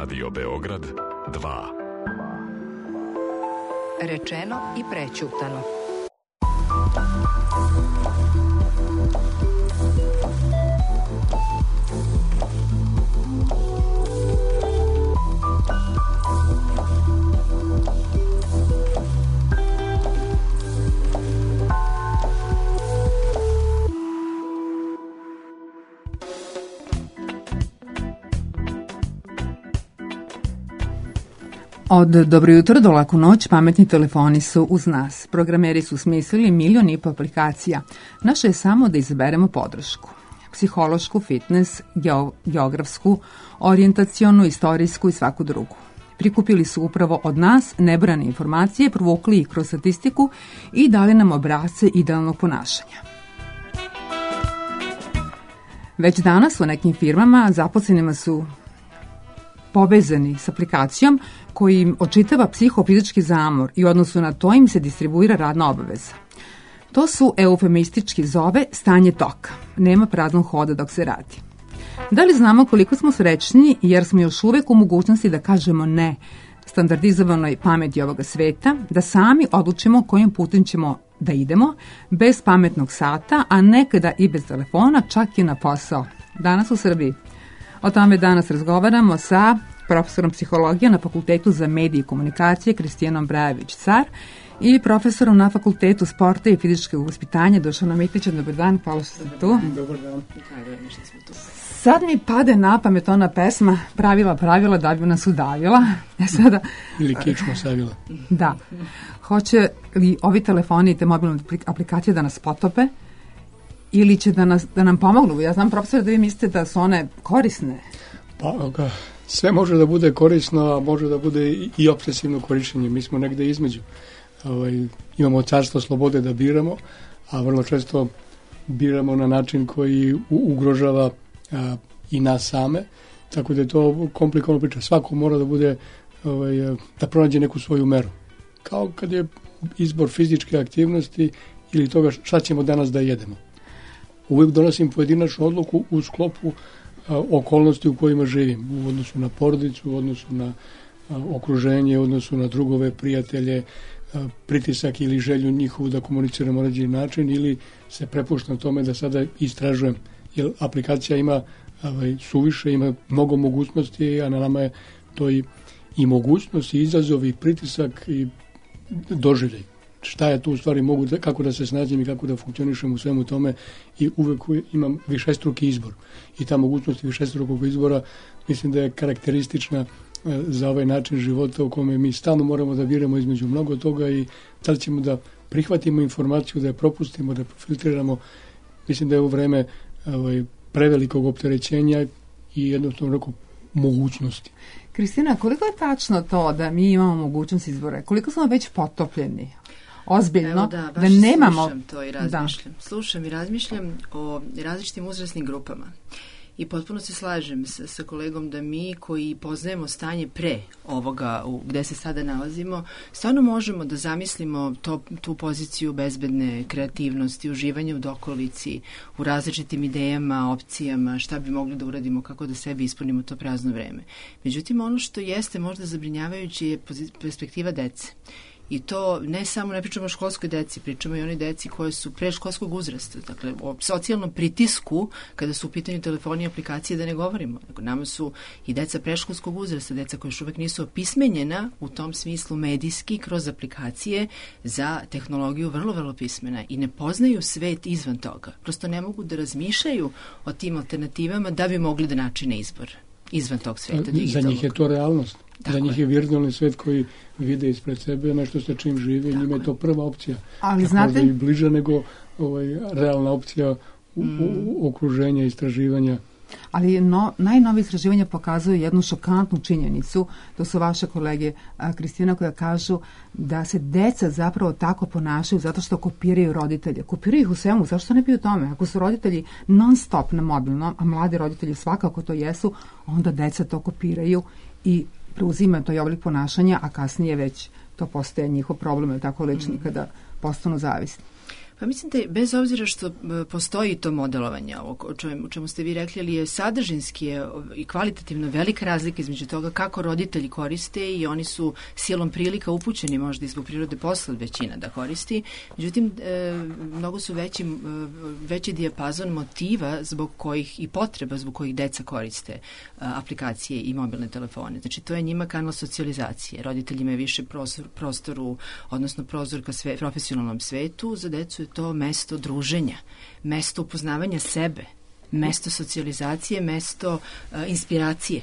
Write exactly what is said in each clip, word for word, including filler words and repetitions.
Radio Beograd dva. Rečeno i prećutano. Od dobro jutro do laku noć pametni telefoni su uz nas. Programeri su smislili milion i po aplikacija. Naše je samo da izaberemo podršku. Psihološku, fitness, geografsku, orijentacionu, istorijsku i svaku drugu. Prikupili su upravo od nas nebrojane informacije, provukli ih kroz statistiku i dali nam obrasce idealnog ponašanja. Već danas u nekim firmama zaposlenima su povezani s aplikacijom koji im očitava psihofizički zamor i u odnosu na to im se distribuira radna obaveza. To su eufemistički zove stanje toka. Nema praznog hoda dok se radi. Da li znamo koliko smo srećni jer smo još uvek u mogućnosti da kažemo ne standardizovanoj pameti ovoga sveta, da sami odlučimo kojim putem ćemo da idemo, bez pametnog sata, a nekada i bez telefona, čak i na posao. Danas u Srbiji. O tome danas razgovaramo sa profesorom psihologije na Fakultetu za medije i komunikacije Kristijanom Brajević-Car i profesorom na Fakultetu sporta i fizičkog vaspitanja Dušanom Mitićem. Dobar dan, hvala što ste tu. Dobar dan. Sad mi pade na pamet ona pesma Pravila, pravila da bi nas udavila. Ja sada, Ili kičmo savila. Da. Hoće li ovi telefoni i te mobilne aplikacije da nas potope ili će da, nas, da nam pomognu? Ja znam, profesor, da vi mislite da su one korisne. Pa, sve može da bude korisno, a može da bude i, i obsesivno korišćenje. Mi smo negde između. Ovaj, imamo carstvo slobode da biramo, a vrlo često biramo na način koji u, ugrožava a, i nas same. Tako da je to komplikovana priča. Svako mora da bude, ovaj, da pronađe neku svoju meru. Kao kad je izbor fizičke aktivnosti ili toga šta ćemo danas da jedemo. Uvijek donosim pojedinačnu odluku u sklopu a, okolnosti u kojima živim, u odnosu na porodicu, u odnosu na a, okruženje, u odnosu na drugove, prijatelje, a, pritisak ili želju njihovu da komuniciram na određeni način ili se prepuštam tome da sada istražujem. Jer aplikacija ima a, suviše, ima mnogo mogućnosti, a na nama je to i, i mogućnost, i izazov, i pritisak, i doživljaj. Šta je tu u stvari mogu, kako da se snađem i kako da funkcionišem u svemu tome i uvek imam višestruki izbor. I ta mogućnost višestrukog izbora mislim da je karakteristična za ovaj način života u kome mi stalno moramo da biramo između mnogo toga i da li ćemo da prihvatimo informaciju, da je propustimo, da filtriramo. Mislim da je u vreme ovaj, prevelikog opterećenja i jednostavno neko mogućnosti. Kristina, koliko je tačno to da mi imamo mogućnost izbora? Koliko smo već potopljeni? Ozbiljno, Evo da, da nemamo... Slušam to i razmišljam. Da. Slušam i razmišljam o različitim uzrasnim grupama. I potpuno se slažem sa, sa kolegom da mi koji poznajemo stanje pre ovoga u, gde se sada nalazimo, stvarno možemo da zamislimo to, tu poziciju bezbedne kreativnosti, uživanja u dokolici, u različitim idejama, opcijama, šta bi mogli da uradimo, kako da sebi ispunimo to prazno vreme. Međutim, ono što jeste možda zabrinjavajuće je perspektiva dece. I to ne samo, ne pričamo o školskoj deci, pričamo i o onoj deci koje su preškolskog uzrasta. Dakle, o socijalnom pritisku, kada su u pitanju telefoni i aplikacije, da ne govorimo. Dakle, nama su i deca preškolskog uzrasta, deca koja još uvek nisu opismenjena u tom smislu medijski kroz aplikacije za tehnologiju vrlo, vrlo pismena i ne poznaju svet izvan toga. Prosto ne mogu da razmišljaju o tim alternativama da bi mogli da načine izbor izvan tog sveta digitalnog. Za njih je to realnost. Tako za njih je virtualni svet koji vide ispred sebe nešto sa čim žive, njima je to prva opcija. Ali znate... i bliža nego ovaj, realna opcija u, mm. u okruženja, istraživanja. Ali no, najnovije istraživanja pokazuju jednu šokantnu činjenicu, to su vaše kolege a, Kristina, koja kažu da se deca zapravo tako ponašaju zato što kopiraju roditelje. Kopiraju ih u svemu, zašto ne bi u tome? Ako su roditelji non stop na mobilnom, a mladi roditelji svakako to jesu, onda deca to kopiraju i preuzimaju to oblik ponašanja, a kasnije već to postaje njihov problem, ili tako lični, mm. kada postanu zavisni. Pa mislim da bez obzira što postoji to modelovanje ovog, o čemu, o čemu ste vi rekli, ali je sadržinski je i kvalitativno velika razlika između toga kako roditelji koriste i oni su silom prilika upućeni možda i zbog prirode posla većina da koristi. Međutim, e, mnogo su veći, veći dijapazon motiva zbog kojih i potreba zbog kojih deca koriste a, aplikacije i mobilne telefone. Znači, to je njima kanal socijalizacije. Roditeljima je više prostor, prostoru, odnosno prozor ka sve, profesionalnom svetu. Za decu je to mesto druženja, mesto upoznavanja sebe, mesto socijalizacije, mesto uh, inspiracije.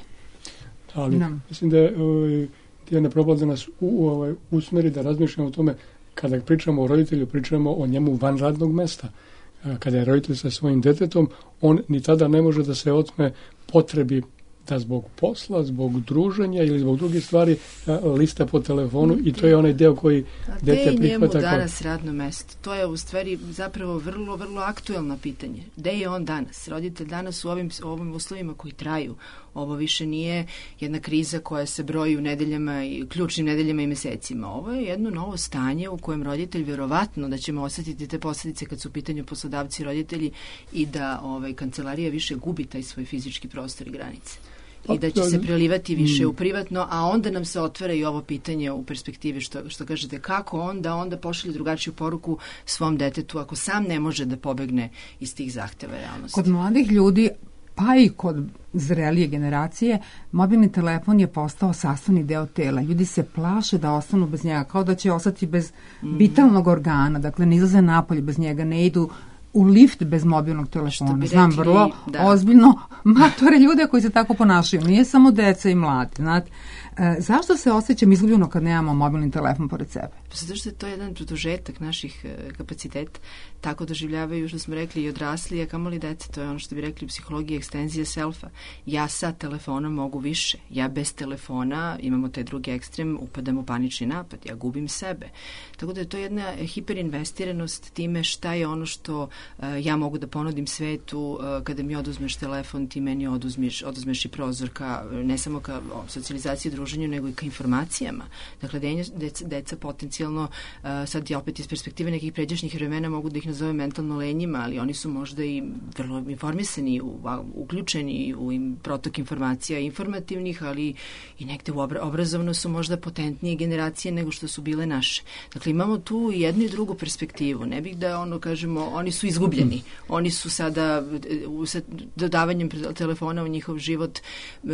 Ali no. mislim da je Dijana probala da nas u, u, ovaj, usmeri da razmišljamo o tome kada pričamo o roditelju, pričamo o njemu van radnog mesta. Kada je roditelj sa svojim detetom, on ni tada ne može da se otme potrebi da zbog posla, zbog druženja ili zbog drugih stvari lista po telefonu i to je onaj deo koji dete prihvata. Gde je njemu danas radno mesto? To je u stvari zapravo vrlo, vrlo aktuelno pitanje. Gde je on danas? Roditelj danas u ovim, ovim uslovima koji traju. Ovo više nije jedna kriza koja se broji u nedeljama, i ključnim nedeljama i mesecima. Ovo je jedno novo stanje u kojem roditelj vjerovatno da ćemo osjetiti te posljedice kad su u pitanju poslodavci i roditelji i da ovaj, kancelarija više gubi taj svoj fizički prostor i granice. I da će se prelivati više u privatno, a onda nam se otvara i ovo pitanje u perspektivi što, što kažete, kako onda onda pošalje drugačiju poruku svom detetu ako sam ne može da pobegne iz tih zahteva realnosti. Kod mladih ljudi, pa i kod zrelije generacije, mobilni telefon je postao sastavni deo tela. Ljudi se plaše da ostanu bez njega, kao da će ostati bez mm. vitalnog organa, dakle ne izlaze napolje bez njega, ne idu u lift bez mobilnog telefona. Znam rekli, vrlo da. ozbiljno matore ljude koji se tako ponašaju. Nije samo deca i mladi. Znate. E, zašto se osjećam izgubljeno kad nemamo mobilni telefon pored sebe? Zato što je to jedan produžetak naših e, kapaciteta. Tako doživljavaju, što smo rekli, i odrasli, a kamoli deca. To je ono što bi rekli u psihologiji ekstenzija selfa. Ja sa telefonom mogu više. Ja bez telefona, imamo taj drugi ekstrem, upadam u panični napad. Ja gubim sebe. Tako da je to jedna hiperinvestiranost time šta je ono što uh, ja mogu da ponudim svetu. Uh, kada mi oduzmeš telefon, ti meni oduzmeš, oduzmeš i prozor ka, ne samo ka o, socijalizaciji, druženju, nego i ka informacijama. Dakle, deca, deca potencijalno, uh, sad ja opet iz perspektive nekih pređašnjih vremena mogu da ih nazove mentalno lenjima, ali oni su možda i vrlo informisani, u, uključeni u im protok informacija informativnih, ali i negde u obra, obrazovno su možda potentnije generacije nego što su bile naše. Dakle, imamo tu jednu i drugu perspektivu. Ne bih da ono kažemo, oni su izgubljeni. Oni su sada sa dodavanjem telefona u njihov život e,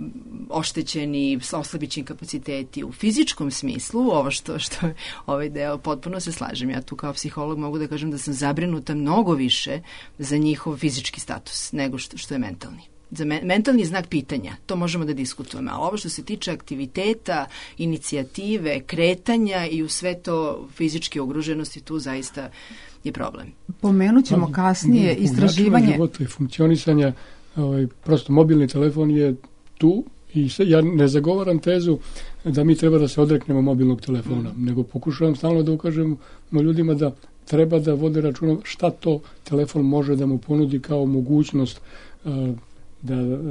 oštećeni, oslabićeni kapaciteti. U fizičkom smislu, ovo što, što ovaj deo, potpuno se slažem. Ja tu kao psiholog mogu da kažem da sam zabrinuta mnogo više za njihov fizički status nego što, što je mentalni. Za me, mentalni znak pitanja, to možemo da diskutujemo, a ovo što se tiče aktiviteta, inicijative, kretanja i u sve to fizičke ugroženosti, tu zaista je problem. Pomenut ćemo kasnije u, istraživanje. U životu i funkcionisanja, ovaj, prosto mobilni telefon je tu i se, ja ne zagovaram tezu da mi treba da se odreknemo mobilnog telefona, mm. nego pokušavam stalno da ukažemo ljudima da treba da vode računa šta to telefon može da mu ponudi kao mogućnost uh, da,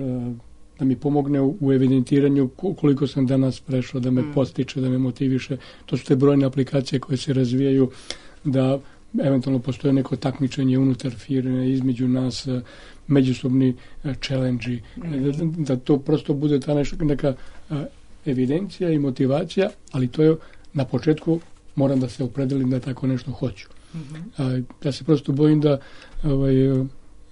da mi pomogne u evidentiranju koliko sam danas prešao, da me mm. postiče, da me motiviše. To su te brojne aplikacije koje se razvijaju, da eventualno postoje neko takmičenje unutar firme, između nas, međusobni challenge-i, mm. da, da to prosto bude ta neš, neka evidencija i motivacija, ali to je na početku moram da se opredelim da tako nešto hoću. Mm-hmm. Ja se prosto bojim da ovaj, uh,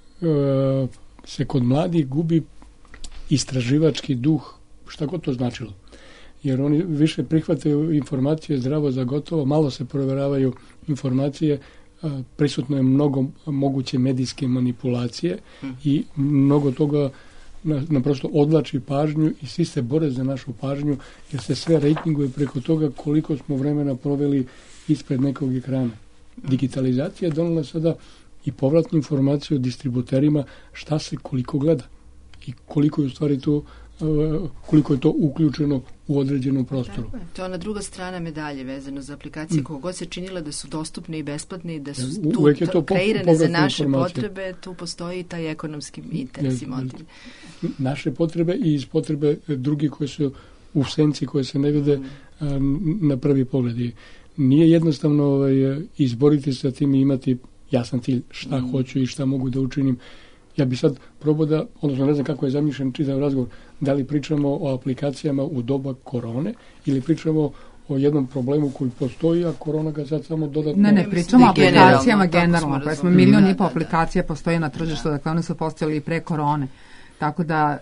se kod mladih gubi istraživački duh, šta god to značilo. Jer oni više prihvataju informacije zdravo za gotovo, malo se proveravaju informacije, prisutno je mnogo moguće medijske manipulacije mm. i mnogo toga nam prosto odvlači pažnju i svi se bore za našu pažnju jer se sve rejtinguje preko toga koliko smo vremena proveli ispred nekog ekrana. Digitalizacija je donela sada i povratnu informaciju distributerima šta se koliko gleda i koliko je u stvari to, koliko je to uključeno u određenom prostoru. Tako je. To je ona druga strana medalje vezano za aplikacije. Mm. Kogod se činile da su dostupne i besplatne i da su tu to kreirane za naše potrebe, tu postoji i taj ekonomski interes i motiv. Naše potrebe i iz potrebe drugih koje su u senci, koje se ne vide mm. na prvi pogled. I nije jednostavno ovaj, izboriti se sa tim i imati jasan cilj šta mm. hoću i šta mogu da učinim. Ja bi sad probao da, odnosno ne znam kako je zamišljen čitav razgovor, da li pričamo o aplikacijama u doba korone ili pričamo o jednom problemu koji postoji, a korona ga sad samo dodatno... Ne, ne, pričamo o aplikacijama generalno, pa smo milion i po aplikacija postoje na tržištu, dakle one su postojali i pre korone. Tako da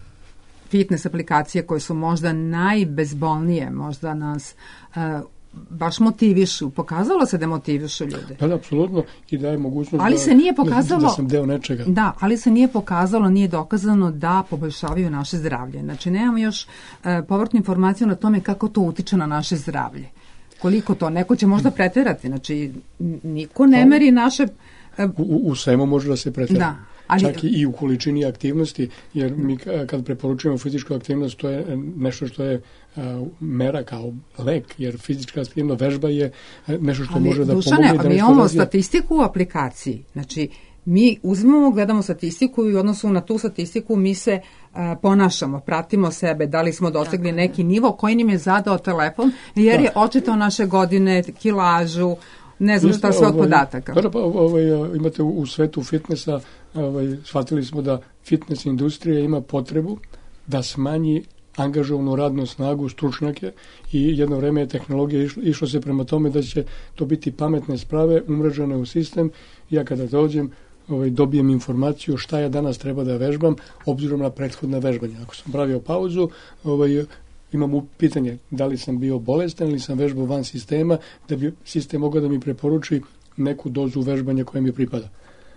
fitness aplikacije koje su možda najbezbolnije, možda nas uh, baš motivišu, pokazalo se da motivišu ljude. Da, da, apsolutno, i daje mogućnost ali da, se nije pokazalo, da sam deo nečega. Da, ali se nije pokazalo, nije dokazano da poboljšavaju naše zdravlje. Znači, nemamo još uh, povratnu informaciju na tome kako to utiče na naše zdravlje. Koliko to, neko će možda preterati, znači, niko ne meri naše... Uh, u, u svemu može da se pretera. Da. Ali, čak i u količini aktivnosti, jer mi kad preporučujemo fizičku aktivnost, to je nešto što je uh, mera kao lek, jer fizička aktivnost, vežba je nešto što ali, može da Dušane, pomogne. Ali, mi imamo razvija. Statistiku u aplikaciji, znači mi uzmemo, gledamo statistiku i u odnosu na tu statistiku mi se uh, ponašamo, pratimo sebe, da li smo dosegli neki nivo koji nam je zadao telefon, jer da. Je očitao naše godine, kilažu, ne znam šta sve od podataka. Da, pa, ovaj, imate u, u svetu fitnessa, ovaj, shvatili smo da fitness industrija ima potrebu da smanji angažovanu radnu snagu, stručnjake, i jedno vreme je tehnologija išlo, išlo se prema tome da će to biti pametne sprave umrežene u sistem. Ja kada dođem, ovaj, dobijem informaciju šta ja danas treba da vežbam obzirom na prethodna vežbanja. Ako sam pravio pauzu, ovaj, imam pitanje da li sam bio bolestan ili sam vežbao van sistema, da bi sistem mogao da mi preporuči neku dozu vežbanja koja mi pripada.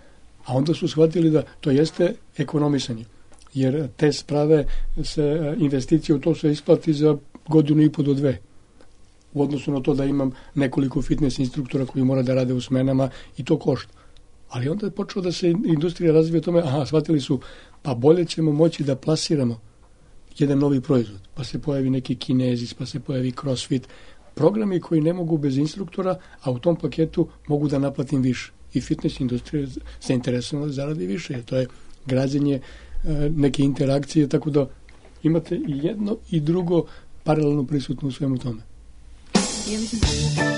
A onda su shvatili da to jeste ekonomisanje, jer te sprave se, investicije u to se isplati za godinu i po do dve. U odnosu na to da imam nekoliko fitness instruktora koji mora da rade u smenama i to košta. Ali onda je počelo da se industrija razvija tome, aha, shvatili su, pa bolje ćemo moći da plasiramo jedan novi proizvod, pa se pojavi neki kinezis, pa se pojavi crossfit, programi koji ne mogu bez instruktora, a u tom paketu mogu da naplatim više. I fitness industrija se interesuje da zaradi više, jer to je građenje e, neke interakcije, tako da imate i jedno i drugo paralelno prisutno u svemu tome. Ja mislim da...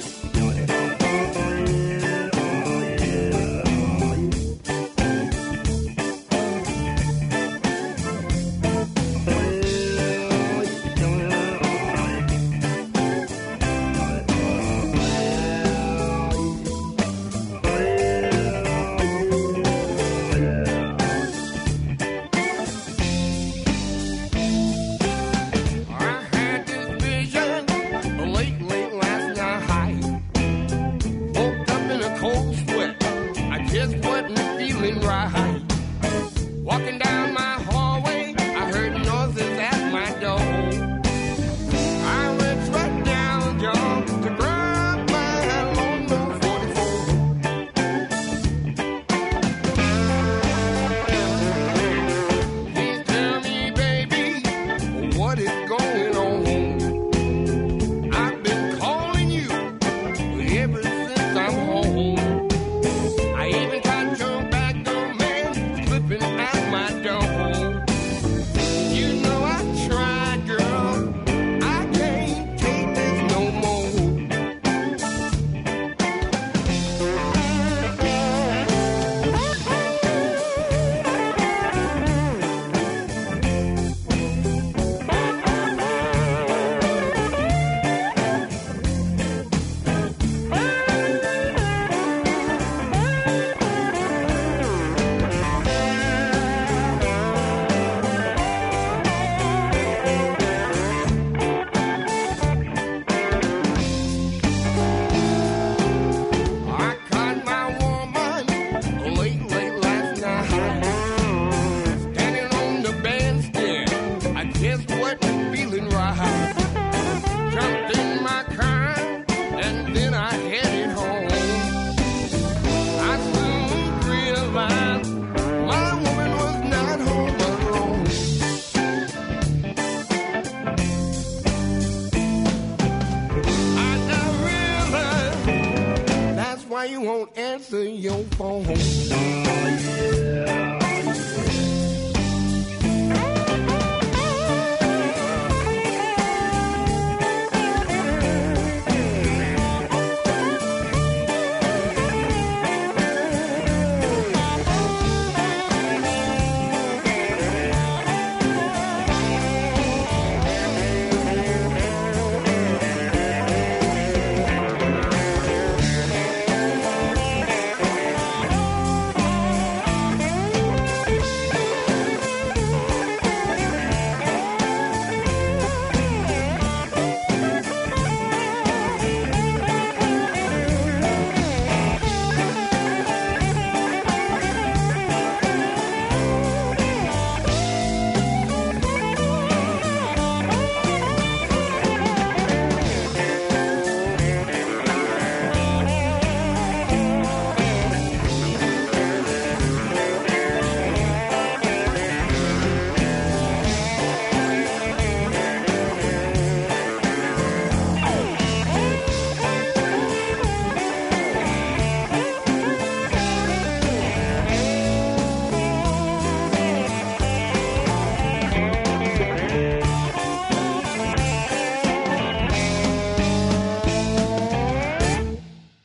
You won't answer your phone.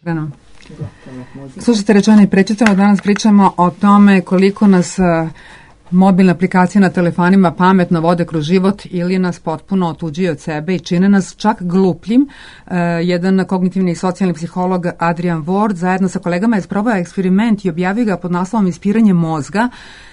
Slušajte, rečeno i prečitano, danas pričamo o tome koliko nas mobilne aplikacije na telefonima pametno vode kroz život ili nas potpuno otuđuju od sebe i čine nas čak glupljim. Uh, jedan kognitivni i socijalni psiholog Adrian Ward zajedno sa kolegama je sprovao eksperiment i objavio ga pod naslovom Ispiranje mozga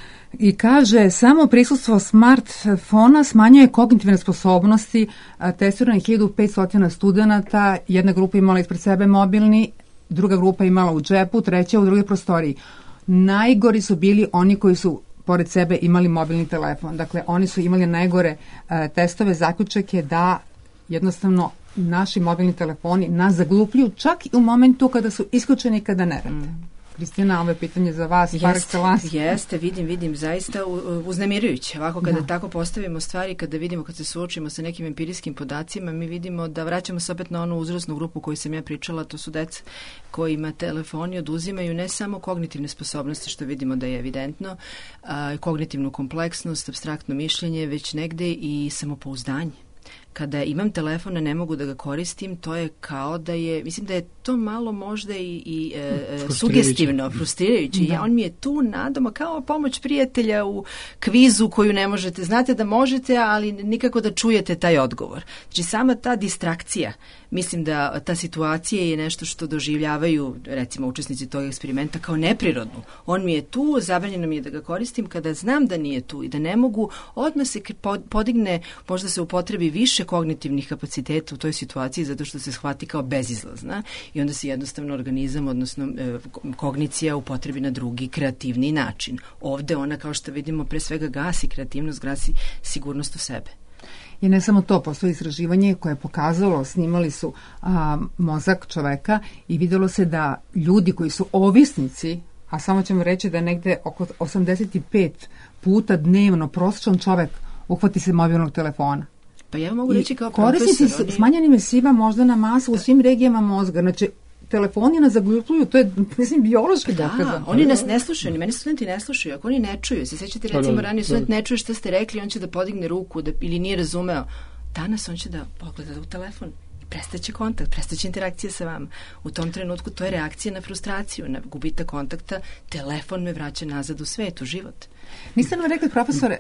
i kaže samo prisustvo smartfona smanjuje kognitivne sposobnosti. Testirano je hiljadu petsto studenata, jedna grupa imala ispred sebe mobilni, druga grupa imala u džepu, treća u drugoj prostoriji. Najgori su bili oni koji su pored sebe imali mobilni telefon. Dakle, oni su imali najgore uh, testove, zaključak je da jednostavno naši mobilni telefoni nas zaglupljuju čak i u momentu kada su isključeni i kada ne rade. Mm. Kristina, ovo je pitanje za vas. Jeste, jeste, vidim, vidim, zaista uznemirujuće. Ovako kada da. tako postavimo stvari, kada vidimo, kad se suočimo sa nekim empirijskim podacima, mi vidimo da vraćamo se opet na onu uzrasnu grupu koju sam ja pričala, to su deca kojima telefoni oduzimaju ne samo kognitivne sposobnosti, što vidimo da je evidentno, a, kognitivnu kompleksnost, apstraktno mišljenje, već negde i samopouzdanje. Kada imam telefon, a ne mogu da ga koristim, to je kao da je, mislim da je to malo možda i, i e, sugestivno, frustrirajuće. Da. Ja, on mi je tu nadoma kao pomoć prijatelja u kvizu koju ne možete. Znate da možete, ali nikako da čujete taj odgovor. Znači, sama ta distrakcija, mislim da ta situacija je nešto što doživljavaju, recimo, učesnici tog eksperimenta kao neprirodnu. On mi je tu, zabranjeno mi je da ga koristim, kada znam da nije tu i da ne mogu, odmah se podigne, možda se upotrebi više kognitivnih kapaciteta u toj situaciji zato što se shvati kao bezizlazna i onda se jednostavno organizam, odnosno e, kognicija upotrebi na drugi kreativni način. Ovde ona, kao što vidimo, pre svega gasi kreativnost, gasi sigurnost u sebe. I ne samo to, postoji istraživanje koje je pokazalo, snimali su a, mozak čoveka i vidjelo se da ljudi koji su ovisnici, a samo ćemo reći da negde oko osamdeset pet puta dnevno prosječan čovek uhvati se mobilnog telefona. Pa ja mogu reći kao profesor. Korisnici smanjenim esiva moždana masa u svim regijama mozga. Znači, telefoni nas zaglupljuju, to je, mislim, biološki dokazano. Da, oni nas ne slušaju, ni meni studenti ne slušaju. Ako oni ne čuju, se sećate recimo ranije student ne čuje šta ste rekli, on će da podigne ruku da, ili nije razumeo. Danas on će da pogleda u telefon i prestaće kontakt, prestaće interakcija sa vama. U tom trenutku to je reakcija na frustraciju, na gubitak kontakta, telefon me vraća nazad u svet, u život. Niste nam rekli, profesore?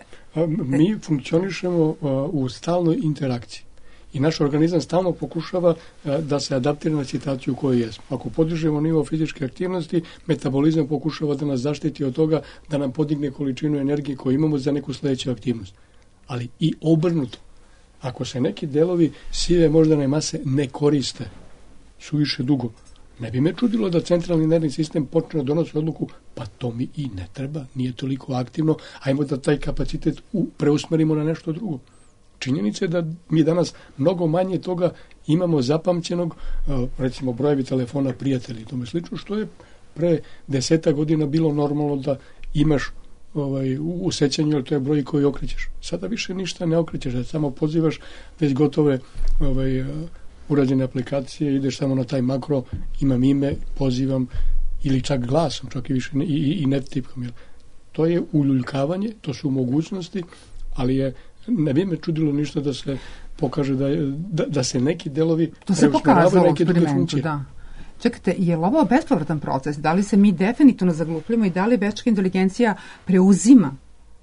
Mi funkcionišemo u stalnoj interakciji i naš organizam stalno pokušava da se adaptira na situaciju u kojoj jesmo. Ako podižemo nivo fizičke aktivnosti, metabolizam pokušava da nas zaštiti od toga da nam podigne količinu energije koju imamo za neku sledeću aktivnost. Ali i obrnuto. Ako se neki delovi sive moždane mase ne koriste suviše dugo, ne bi me čudilo da centralni nervni sistem počne da donosi odluku, pa to mi i ne treba, nije toliko aktivno, ajmo da taj kapacitet u, preusmerimo na nešto drugo. Činjenica je da mi danas mnogo manje toga imamo zapamćenog, recimo brojevi telefona prijatelji i tome slično, što je pre deseta godina bilo normalno da imaš ovaj, u sećanju, jer to je broj koji okrećeš. Sada više ništa ne okrećeš, da samo pozivaš već gotove ovaj, urađene aplikacije, ideš samo na taj makro, imam ime, pozivam, ili čak glasom, čak i više ne, i, i ne tipkam. To je uljuljkavanje, to su mogućnosti, ali je, ne bi me čudilo ništa da se pokaže da, je, da, da se neki delovi to se pokazalo u eksperimentu, da. Čekajte, je li ovo bespovratan proces? Da li se mi definitivno zaglupljamo i da li veštačka inteligencija preuzima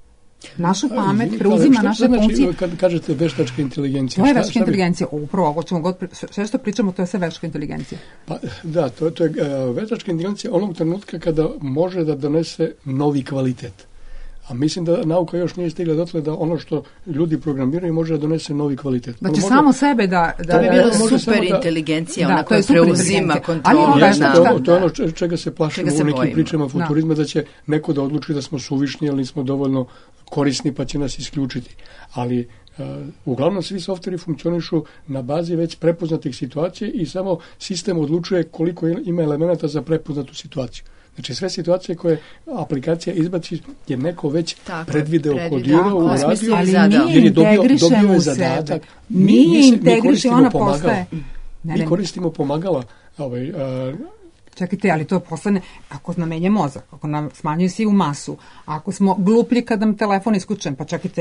našu pamet, izvini, preuzima naše znači, funkcije? Kad kažete veštačka inteligencija? To je veštačka inteligencija. Upravo, ako ćemo god, sve što pričamo, to je sve veštačka inteligencija. Pa, da, to, to je uh, veštačka inteligencija onog trenutka kada može da donese novi kvalitet. A mislim da nauka još nije stigla dotle da ono što ljudi programiraju može da donese novi kvalitet. Znači može, samo sebe da... da to bi bilo super inteligencija, da, ona koja preuzima kontrolu. To, to je ono čega se plašimo u nekim pričama futurizma, da. da će neko da odluči da smo suvišni, ali nismo dovoljno korisni pa će nas isključiti. Ali uh, uglavnom svi softveri funkcionišu na bazi već prepoznatih situacija i samo sistem odlučuje koliko ima elemenata za prepoznatu situaciju. Znači sve situacije koje aplikacija izbaci je neko već tako, predvideo, kodirao, uradio, ali mi jer je dobio, dobio je zadatak. Mi, mi, mi integrišemo, ona postaje. Ne, mi koristimo pomagala. Ovaj, a, čekajte, ali to postane, ako nam menja mozak, ako nam smanjuje sivu masu, ako smo gluplji kad nam telefon isključen, pa čekajte,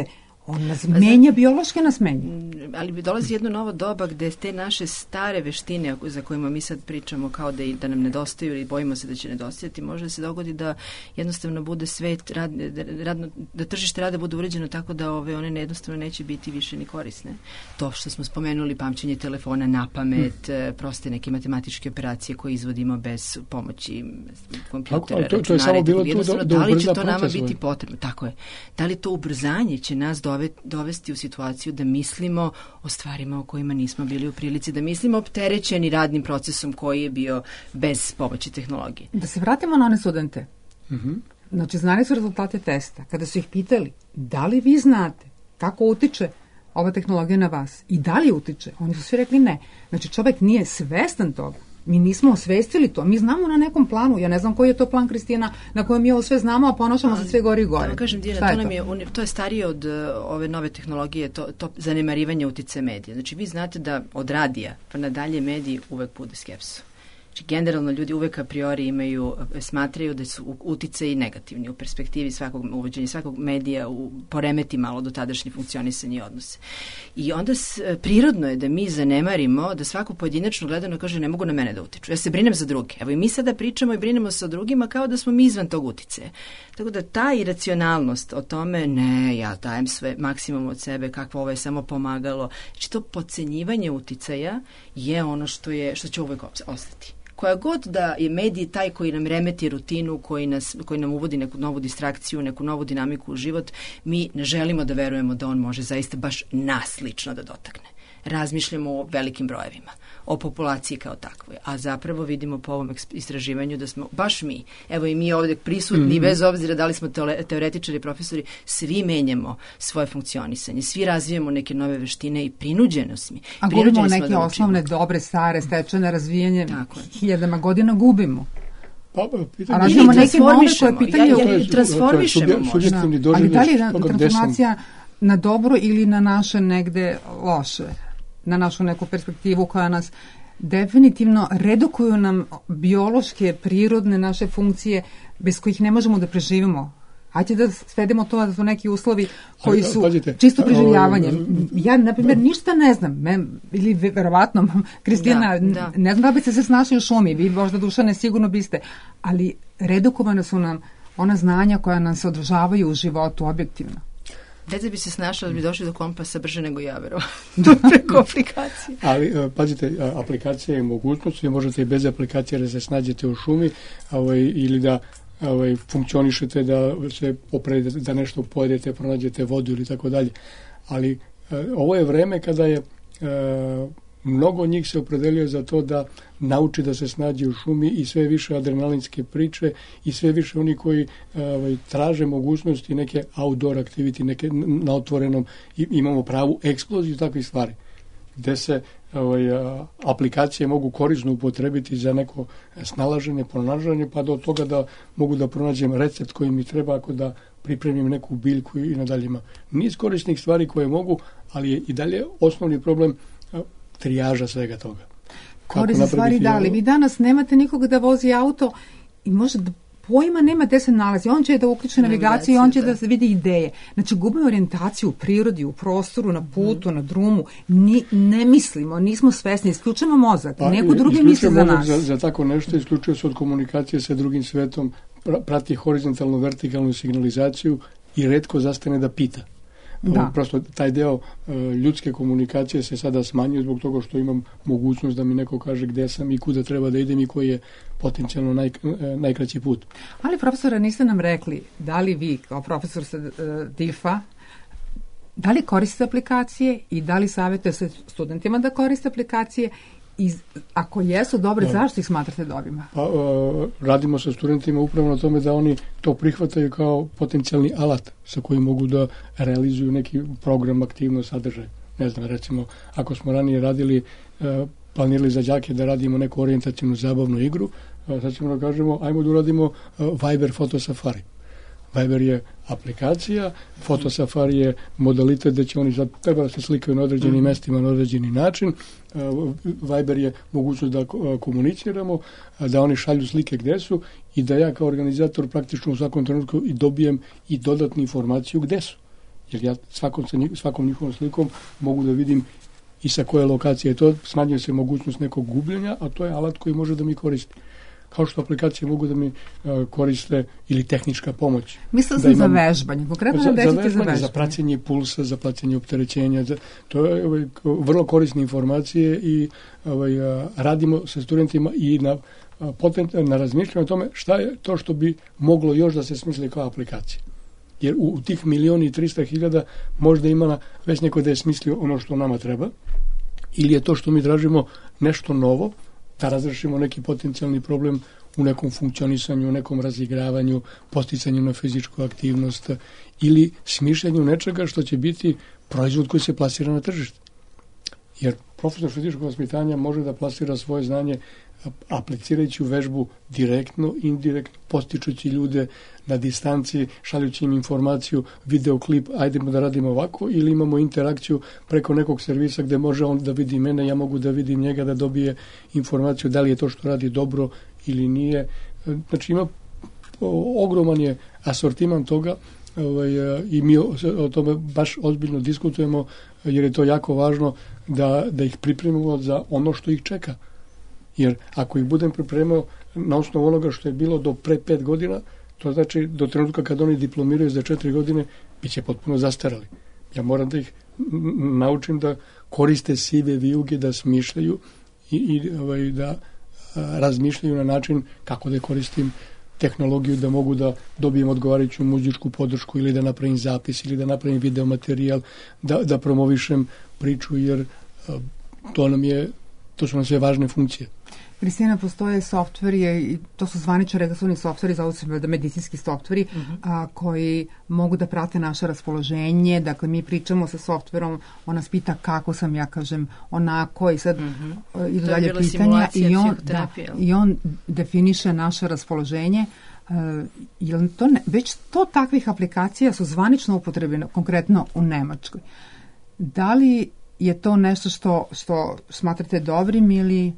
On nas menja, biološki nas menja. Ali bi dolazi jedno novo doba gde te naše stare veštine za kojima mi sad pričamo kao da, i, da nam nedostaju ili bojimo se da će nedostajati, može da se dogodi da jednostavno bude svet, rad, radno, da tržište rada bude uređeno tako da ove, one jednostavno neće biti više ni korisne. To što smo spomenuli, pamćenje telefona na pamet, hmm. proste neke matematičke operacije koje izvodimo bez pomoći kompjutera, to, to je samo bilo to da, da da li će to nama proces, biti potrebno? Tako je. Da li to ubrzanje će nas dove, dovesti u situaciju da mislimo o stvarima o kojima nismo bili u prilici, da mislimo opterećeni radnim procesom koji je bio bez pomoći tehnologije. Da se vratimo na one studente. Mm-hmm. Znači, znali su rezultate testa. Kada su ih pitali, da li vi znate kako utiče ova tehnologija na vas i da li utiče, oni su svi rekli ne. Znači, čovjek nije svestan toga. Mi nismo osvestili to. Mi znamo na nekom planu, ja ne znam koji je to plan, Kristina, na kojem mi ovo sve znamo, a ponašamo se sve gori i gore. Da kažem, Dijana, to, nam je, to je starije od uh, ove nove tehnologije, to, to zanemarivanje uticaja medija. Znači, vi znate da od radija pa nadalje mediji uvek bude skepsu. Znači, generalno ljudi uvek a priori imaju, smatraju da su uticaji negativni u perspektivi svakog uvođenja svakog medija, u, poremeti malo do tadašnje funkcionisanje i odnose. I onda s, prirodno je da mi zanemarimo, da svako pojedinačno gledano kaže ne mogu na mene da utiču. Ja se brinem za druge. Evo i mi sada pričamo i brinemo se o drugima kao da smo mi izvan tog uticaja. Tako da ta iracionalnost o tome, ne, ja dajem sve maksimum od sebe, kakvo ovo je samo pomagalo. Znači, to podcenjivanje uticaja je ono što, je, što će uvek ostati. Koja god da je medij taj koji nam remeti rutinu, koji, nas, koji nam uvodi neku novu distrakciju, neku novu dinamiku u život, mi ne želimo da verujemo da on može zaista baš nas lično da dotakne. Razmišljamo o velikim brojevima, o populaciji kao takvoj, a zapravo vidimo po ovom istraživanju da smo baš mi, evo i mi ovdje prisutni, mm-hmm. bez obzira da li smo teoretičari i profesori, svi menjamo svoje funkcionisanje, svi razvijamo neke nove veštine i prinuđeno smo. A gubimo neke da osnovne, dobre, stare, stečene, razvijenje, hiljadama godina gubimo. Pa, a razvijamo neke nove koje pitanje... Ja, ja, ja, transformišemo možda. Ali da li je transformacija na dobro ili na naše negde loše? Na našu neku perspektivu koja nas definitivno redukuju nam biološke, prirodne naše funkcije bez kojih ne možemo da preživimo. Hajde da svedemo to da su neki uslovi koji su Pazite, čisto preživljavanje. Ja, na primjer, ništa ne znam. Me, ili verovatno, Kristina, da, da. ne znam da biste se snašli u šumi. Vi možda, Dušane, sigurno biste. Ali redukovane su nam ona znanja koja nam se održavaju u životu objektivno. Deca bi se snašla da bi došli do kompasa brže nego ja, verovatno, preko aplikacije. Ali, pazite, aplikacija je mogućnost, vi možete i bez aplikacije da se snađete u šumi, ovaj, ili da ovaj, funkcionišete, da se opredete, da nešto pojedete, pronađete vodu ili tako dalje. Ali ovo je vreme kada je mnogo njih se opredelio za to da nauči da se snađe u šumi i sve više adrenalinske priče i sve više oni koji ovaj, traže mogućnosti neke outdoor activity, neke na otvorenom, i, imamo pravu eksploziju takvih stvari, gde se ovaj, aplikacije mogu korisno upotrebiti za neko snalaženje, pronalaženje, pa do toga da mogu da pronađem recept koji mi treba ako da pripremim neku biljku i nadalje ima. Niz korisnih stvari koje mogu, ali je i dalje osnovni problem trijaža svega toga. Korisne stvari da, ali vi danas nemate nikoga da vozi auto i možda pojma nema gde se nalazi. On će da uključi navigaciju i on će da, da vidi ideje. Znači, gubimo orijentaciju u prirodi, u prostoru, na putu, mm. na drumu. Ni, ne mislimo, nismo svesni. Isključujemo mozak. Pa, neko drugi misli za nas. Za, za tako nešto isključuje se od komunikacije sa drugim svetom, prati horizontalnu, vertikalnu signalizaciju i retko zastane da pita. Da. Prosto taj deo uh, ljudske komunikacije se sada smanjuje zbog toga što imam mogućnost da mi neko kaže gde sam i kuda treba da idem i koji je potencijalno naj, uh, najkraći put. Ali profesora, niste nam rekli da li vi kao profesor sa uh, D I F-a da li koristite aplikacije i da li savjetujete se studentima da koriste aplikacije i ako jesu dobre, da. Zašto ih smatrate dobrima? Pa, uh, radimo sa studentima upravo na tome da oni to prihvataju kao potencijalni alat sa kojim mogu da realizuju neki program, aktivno sadržaj. Ne znam, recimo, ako smo ranije radili, uh, planirali za đake da radimo neku orijentacijnu zabavnu igru, uh, sad ćemo da kažemo, ajmo da uradimo uh, Viber Fotosafari. Viber je aplikacija, Fotosafari je modalitet da će oni sad treba da se slikaju na određenim mm. mestima na određeni način. Uh, Viber je mogućnost da uh, komuniciramo, uh, da oni šalju slike gde su i da ja kao organizator praktično u svakom trenutku i dobijem i dodatnu informaciju gde su. jer ja svakom, svakom njihovom slikom mogu da vidim i sa koje lokacije je to, smanjuje se mogućnost nekog gubljenja, a to je alat koji može da mi koristi. Kao što aplikacije mogu da mi uh, koriste ili tehnička pomoć. Mislila sam imam, za vežbanje, konkretno za, za, za, vežbanje, za vežbanje. Za praćenje pulsa, za praćenje opterećenja, za, to je ovaj, vrlo korisne informacije i ovaj, uh, radimo sa studentima i na, uh, potent, na razmišljanju o tome šta je to što bi moglo još da se smisli kao aplikacija. Jer u, u tih milioni i trista hiljada možda ima već neko da je smislio ono što nama treba, ili je to što mi tražimo nešto novo, da razrešimo neki potencijalni problem u nekom funkcionisanju, u nekom razigravanju, posticanju na fizičku aktivnost ili smišljanju nečega što će biti proizvod koji se plasira na tržište. Jer profesor fizičkog vaspitanja može da plasira svoje znanje aplicirajući u vežbu direktno, indirektno, postičući ljude na distanci, šaljući im informaciju, videoklip, ajdemo da radimo ovako, ili imamo interakciju preko nekog servisa gde može on da vidi mene, ja mogu da vidim njega, da dobije informaciju da li je to što radi dobro ili nije. Znači ima ogroman je asortiman toga ovaj, i mi o, o tome baš ozbiljno diskutujemo jer je to jako važno da, da ih pripremimo za ono što ih čeka. Jer ako ih budem pripremao na osnovu onoga što je bilo do pre pet godina, to znači do trenutka kad oni diplomiraju za četiri godine, bit će potpuno zastarali. Ja moram da ih naučim da koriste sive vijuge, da smišljaju i, i ovaj, da a, razmišljaju na način kako da koristim tehnologiju, da mogu da dobijem odgovarajuću muzičku podršku ili da napravim zapis ili da napravim video materijal, da, da promovišem priču, jer a, to nam je, to su nam sve važne funkcije. Kristina, postoje softveri, to su zvanično regulatorni softveri, zove se da medicinski softveri, uh-huh. a, koji mogu da prate naše raspoloženje. Dakle, mi pričamo sa softverom, on nas pita kako sam, ja kažem, onako i sad uh-huh. idu dalje pitanja i on, da, i on definiše naše raspoloženje. Uh, jel to ne, već to takvih aplikacija su zvanično upotrebljene, konkretno u Nemačkoj. Da li je to nešto što, što smatrate dobrim ili...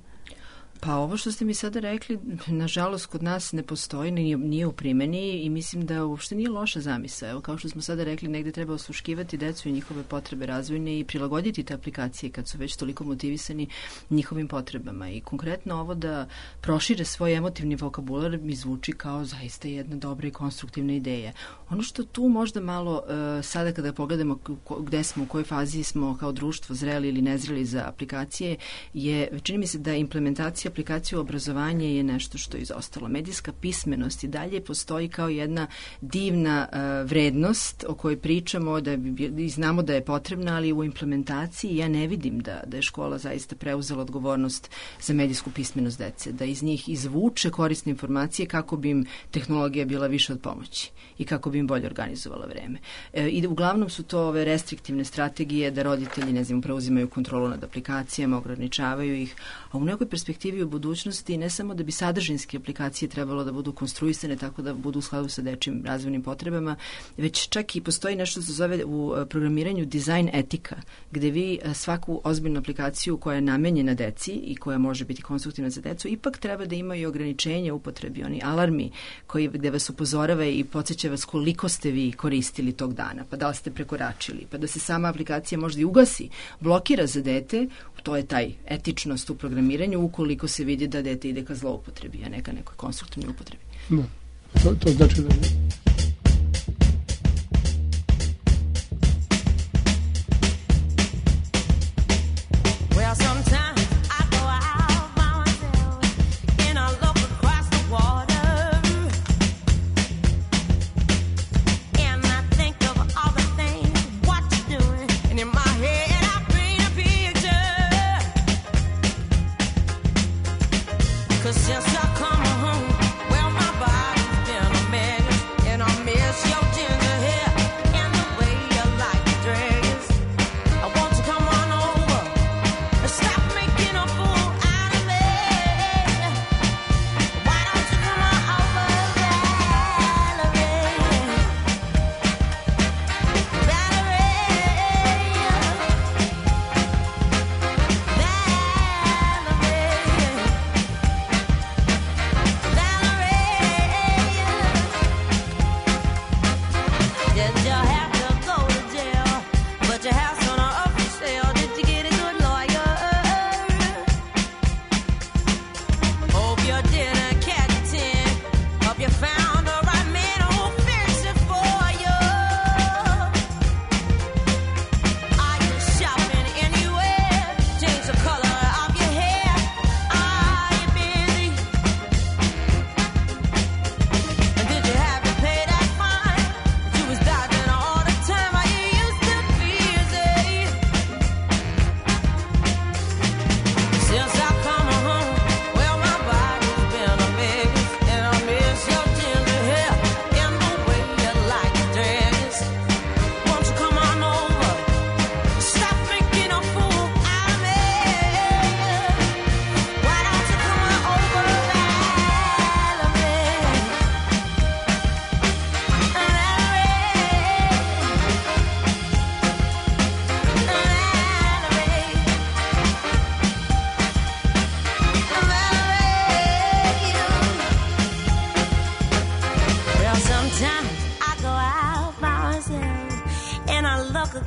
Pa ovo što ste mi sada rekli, nažalost kod nas ne postoji, nije, nije u primjeni i mislim da uopšte nije loša zamisao. Evo, kao što smo sada rekli, negde treba osluškivati decu i njihove potrebe razvojne i prilagoditi te aplikacije kad su već toliko motivisani njihovim potrebama. I konkretno ovo da prošire svoj emotivni vokabular mi zvuči kao zaista jedna dobra i konstruktivna ideja. Ono što tu možda malo uh, sada kada pogledamo gde smo, u kojoj fazi smo kao društvo zreli ili nezreli za aplikacije, je, čini mi se da implementacija aplikacija u obrazovanje je nešto što je izostalo. Medijska pismenost i dalje postoji kao jedna divna uh, vrednost o kojoj pričamo da bi, i znamo da je potrebna, ali u implementaciji ja ne vidim da, da je škola zaista preuzela odgovornost za medijsku pismenost dece, da iz njih izvuče korisne informacije kako bi im tehnologija bila više od pomoći i kako bi im bolje organizovala vreme. E, i uglavnom su to ove restriktivne strategije da roditelji, ne znam, preuzimaju kontrolu nad aplikacijama, ograničavaju ih, a u nekoj perspektivi u budućnosti ne samo da bi sadržinske aplikacije trebalo da budu konstruisane tako da budu u skladu sa dečijim razvojnim potrebama, već čak i postoji nešto što se zove u programiranju dizajn etika, gde vi svaku ozbiljnu aplikaciju koja je namenjena deci i koja može biti konstruktivna za decu, ipak treba da imaju ograničenje upotrebi, oni alarmi koji gde vas upozorava i podsjeća vas koliko ste vi koristili tog dana, pa da li ste prekoračili, pa da se sama aplikacija možda i ugasi, blokira za dete, to je taj etičnost u programiranju ukoliko se vidi da dete ide ka zloupotrebi, a ne ka nekoj konstruktivnoj upotrebi. No, to, to znači da...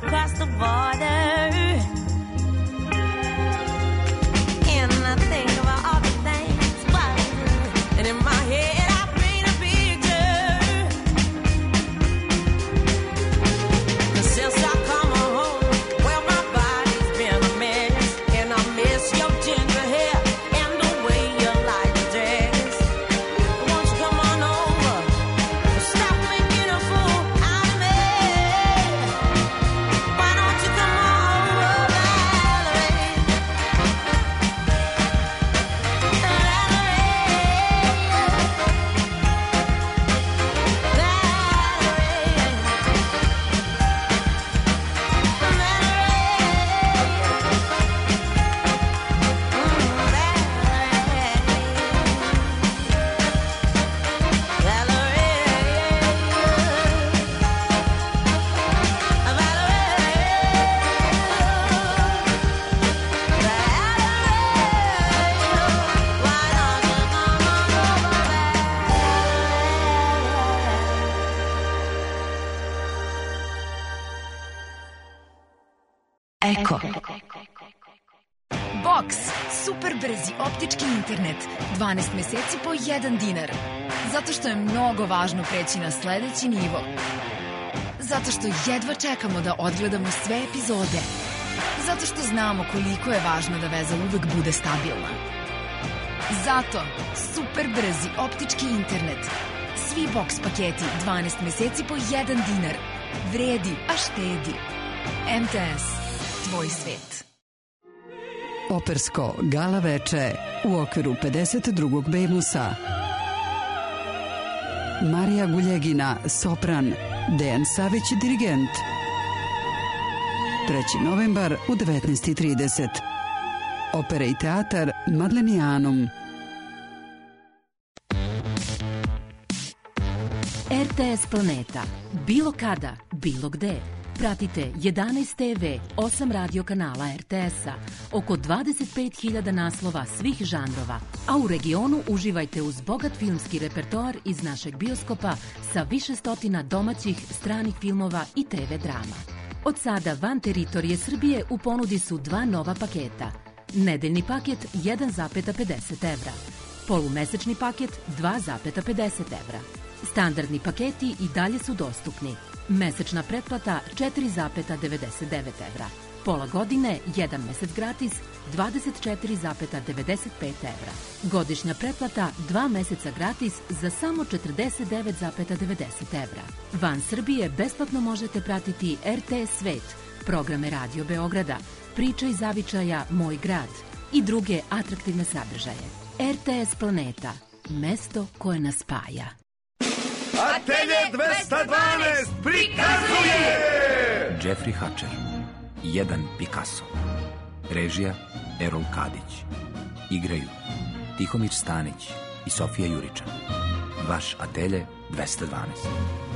across the border. And I think about all the things, but and in my head I paint a picture. Since I come home, well my body's been a mess, and I miss your ginger hair and the way you like to dress. Won't you come on over? Stop making a fool out of me. Why don't you come on over, Valerie? Eko. Box, super brzi optički internet, dvanaest meseci po jedan dinar. Zato što je mnogo važno preći na sledeći nivo. Zato što jedva čekamo da odgledamo sve epizode. Zato što znamo koliko je važno da veza uvek bude stabilna. Zato super brzi optički internet. Svi Box paketi dvanaest meseci po jedan dinar. Vredi, a štedi. M T S. Tvoj svet. Opersko gala veče u okviru pedeset drugog Bemusa. Marija Guljegina, sopran, Dejan Savić, dirigent. treći novembar u devetnaest i trideset. Opera i teatar Madlenijanum. R T S Planeta. Bilo kada, bilo gde. Pratite jedanaest te ve, osam radio kanala R T S-a, oko dvadeset pet hiljada naslova svih žanrova, a u regionu uživajte uz bogat filmski repertoar iz našeg bioskopa sa više stotina domaćih, stranih filmova i te ve drama. Od sada van teritorije Srbije u ponudi su dva nova paketa. Nedeljni paket jedan zarez pedeset evra, polumesečni paket dva zarez pedeset evra. Standardni paketi i dalje su dostupni. Mesečna pretplata četiri zarez devedeset devet evra. Pola godine, jedan mesec gratis, dvadeset četiri zarez devedeset pet evra. Godišnja pretplata, dva meseca gratis za samo četrdeset devet zarez devedeset evra. Van Srbije besplatno možete pratiti R T S Svet, programe Radio Beograda, Priča iz zavičaja Moj grad i druge atraktivne sadržaje. R T S Planeta, mesto koje nas spaja. Atelje dvesta dvanaest prikazuje Jeffrey Hatcher, jedan Picasso. Režija Erol Kadić. Igraju Tihomir Stanić i Sofija Juričan. Vaš Atelje dvesta dvanaest.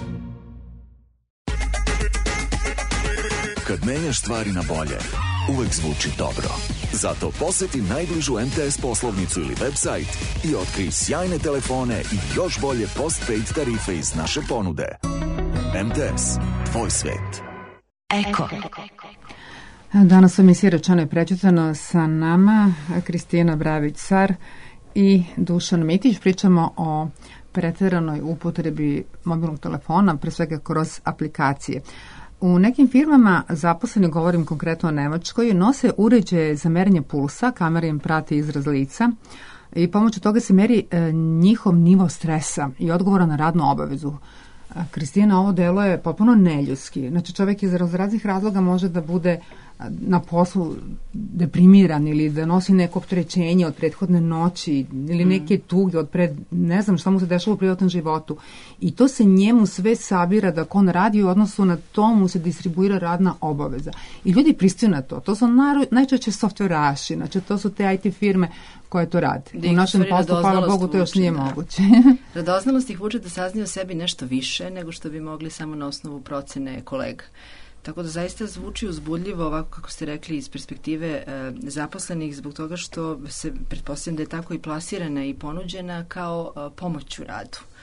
Kad menjaš stvari na bolje, uvek zvuči dobro. Zato poseti najbližu M T S poslovnicu ili website i otkrij sjajne telefone i još bolje postpaid tarife iz naše ponude. M T S, tvoj svet. Eko. Danas u emisiji Rečeno i prećutano sa nama Kristina Bravić-Car i Dušan Mitić. Pričamo o preteranoj upotrebi mobilnog telefona, pre svega kroz aplikacije. U nekim firmama zaposleni, govorim konkretno o Nemačkoj, nose uređaje za merenje pulsa, kamera im prati izraz lica i pomoću toga se meri e, njihov nivo stresa i odgovora na radnu obavezu. A, Kristina, ovo delo je potpuno neljudski. Znači, čovjek iz raznih razloga može da bude na poslu deprimiran ili da nosi neko opterećenje od prethodne noći ili neke tuge od pred, ne znam šta mu se dešava u privatnom životu. I to se njemu sve sabira da on radi u odnosu na to mu se distribuira radna obaveza. I ljudi pristaju na to. To su naro, najčešće softveraši, znači to su te I T firme koje to rade. Da, u našem poslu, hvala Bogu, to još nije da. moguće. Radoznalost ih vuče da saznaju o sebi nešto više nego što bi mogli samo na osnovu procene kolega. Tako da zaista zvuči uzbudljivo, ovako kako ste rekli, iz perspektive e, zaposlenih, zbog toga što se pretpostavljam da je tako i plasirana i ponuđena kao e, pomoć u radu.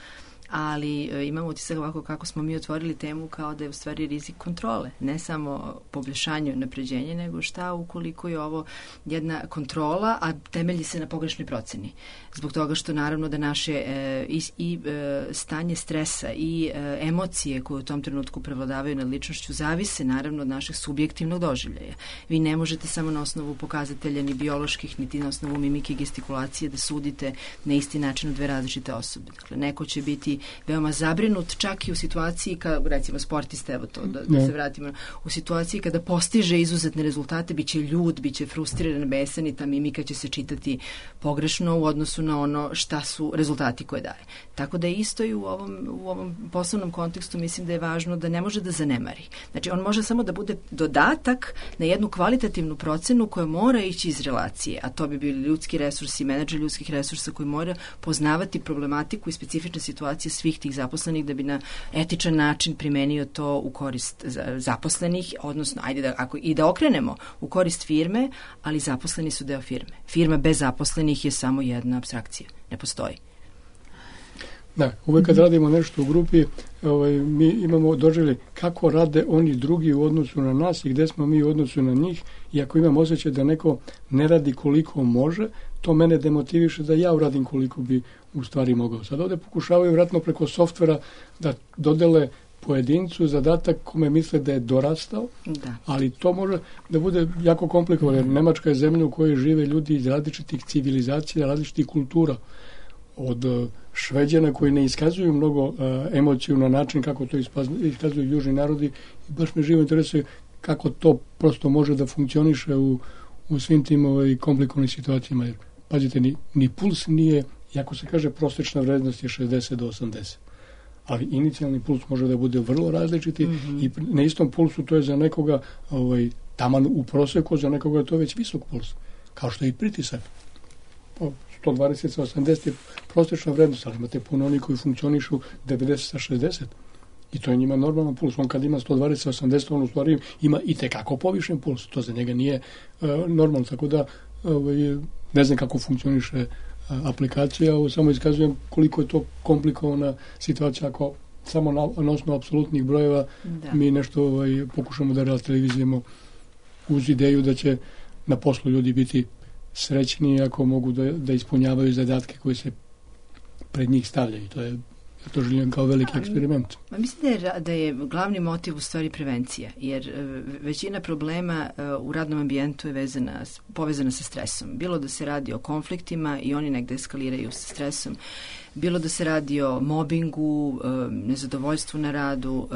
ali e, imamo utisak ovako kako smo mi otvorili temu kao da je u stvari rizik kontrole, ne samo poboljšanje i napređenje, nego šta ukoliko je ovo jedna kontrola, a temelji se na pogrešnoj proceni. Zbog toga što naravno da naše e, i, i e, stanje stresa i e, emocije koje u tom trenutku prevladavaju nad ličnošću zavise naravno od našeg subjektivnog doživljaja. Vi ne možete samo na osnovu pokazatelja ni bioloških, niti na osnovu mimike i gestikulacije da sudite na isti način u dve različite osobe. Dakle, neko će biti veoma zabrinut čak i u situaciji kada, recimo sportista, evo to, da, da se vratimo, u situaciji kada postiže izuzetne rezultate, bit će ljud, bit će frustriran, besan i ta mimika će se čitati pogrešno u odnosu na ono šta su rezultati koje daje. Tako da isto i u ovom, u ovom poslovnom kontekstu mislim da je važno da ne može da zanemari. Znači, on može samo da bude dodatak na jednu kvalitativnu procenu koja mora ići iz relacije, a to bi bili ljudski resursi, menadžer ljudskih resursa koji mora poznavati problematiku i specifične situacije svih tih zaposlenih da bi na etičan način primenio to u korist zaposlenih, odnosno, ajde da, ako, i da okrenemo u korist firme, ali zaposleni su deo firme. Firma bez zaposlenih je samo jedna apstrakcija. Ne postoji. Da, uvek kad radimo nešto u grupi, ovaj, mi imamo doživljaj kako rade oni drugi u odnosu na nas i gde smo mi u odnosu na njih, i ako imam osjećaj da neko ne radi koliko može, to mene demotiviše da ja uradim koliko bi u stvari mogao. Sad ovde pokušavaju vratno preko softvera da dodele pojedincu zadatak kome misle da je dorastao, da. Ali to može da bude jako komplikovano, jer Nemačka je zemlja u kojoj žive ljudi iz različitih civilizacija, različitih kultura. Od Šveđana koji ne iskazuju mnogo uh, emociju na način kako to iskazuju južni narodi, i baš me živo interesuje kako to prosto može da funkcioniše u, u svim tim ovaj, komplikovanim situacijama. Jer, pazite, ni, ni puls nije, jako se kaže, prosječna vrednost je šezdeset do osamdeset. Ali inicijalni puls može da bude vrlo različiti, mm-hmm. i na istom pulsu to je za nekoga ovaj, taman u proseku, za nekoga je to već visok puls. Kao što je i pritisak. O, sto dvadeset sa osamdeset je prosječna vrednost, ali imate puno oni koji funkcionišu devedeset sa šezdeset. I to je njima normalan puls. On kad ima sto dvadeset sa osamdeset, on u stvari ima i tekako povišen puls. To za njega nije uh, normalno. Tako da ovaj, ne znam kako funkcioniše uh, aplikacija. Ovo samo iskazujem koliko je to komplikovana situacija ako samo na, na osnovu apsolutnih brojeva da. mi nešto ovaj, pokušamo da relativizujemo uz ideju da će na poslu ljudi biti srećni ako mogu da, da ispunjavaju zadatke koje se pred njih stavljaju. To je, ja to želim kao veliki eksperiment. Ma mislim da je, da je glavni motiv u stvari prevencija, jer većina problema u radnom ambijentu je vezana, povezana sa stresom. Bilo da se radi o konfliktima i oni negde eskaliraju sa stresom, bilo da se radi o mobingu, nezadovoljstvu na radu,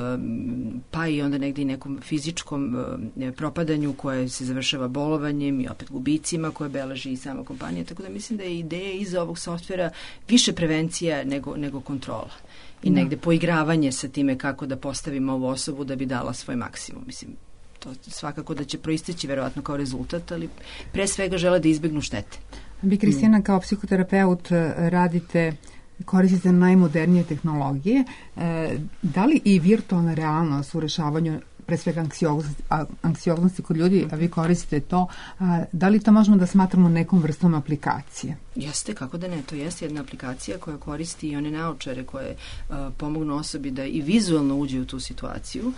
pa i onda negdje i nekom fizičkom propadanju koje se završava bolovanjem i opet gubicima koje beleži i sama kompanija. Tako da mislim da je ideja iza ovog softvera više prevencija nego, nego kontrola. I da. negde poigravanje sa time kako da postavimo ovu osobu da bi dala svoj maksimum. Mislim, to svakako da će proisteći verovatno kao rezultat, ali pre svega žele da izbegnu štete. Vi, Kristina, kao psihoterapeut radite, koristite najmodernije tehnologije. E, da li i virtualna realnost u rešavanju pre svega anksioznosti, anksioznosti kod ljudi, a vi koristite to, a, da li to možemo da smatramo nekom vrstom aplikacije? Jeste, kako da ne, to jeste jedna aplikacija koja koristi i one naučare koje a, pomognu osobi da i vizualno uđe u tu situaciju.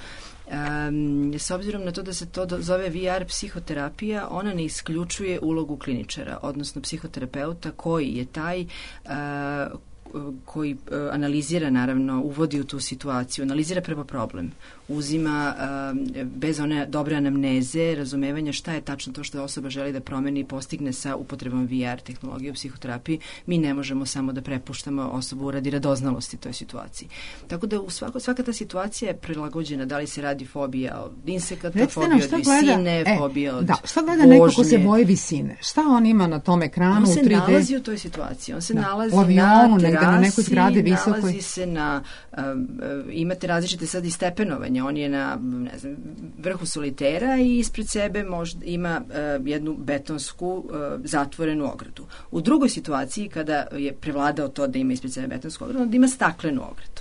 Um, s obzirom na to da se to do, zove V R psihoterapija, ona ne isključuje ulogu kliničara, odnosno psihoterapeuta koji je taj uh, koji uh, analizira, naravno, uvodi u tu situaciju, analizira prvo problem, uzima uh, bez one dobre anamneze, razumevanja šta je tačno to što osoba želi da promeni i postigne sa upotrebom V R tehnologije u psihoterapiji. Mi ne možemo samo da prepuštamo osobu radi radoznalosti toj situaciji. Tako da u svako, svaka ta situacija je prilagođena, da li se radi fobija od insekata, Recite fobija od visine, gleda, fobija od da, šta gleda neko ko se boji visine? Šta on ima na tom ekranu? On se u tri D? Nalazi u toj situaciji. On se da. nalazi avionu, na terasi, na nekoj zgradi visokoj. Nalazi se na, um, imate različite sad i stepenovanje. On je na, ne znam, vrhu solitera i ispred sebe možda ima uh, jednu betonsku uh, zatvorenu ogradu. U drugoj situaciji, kada je prevladao to da ima ispred sebe betonsku ogradu, onda ima staklenu ogradu.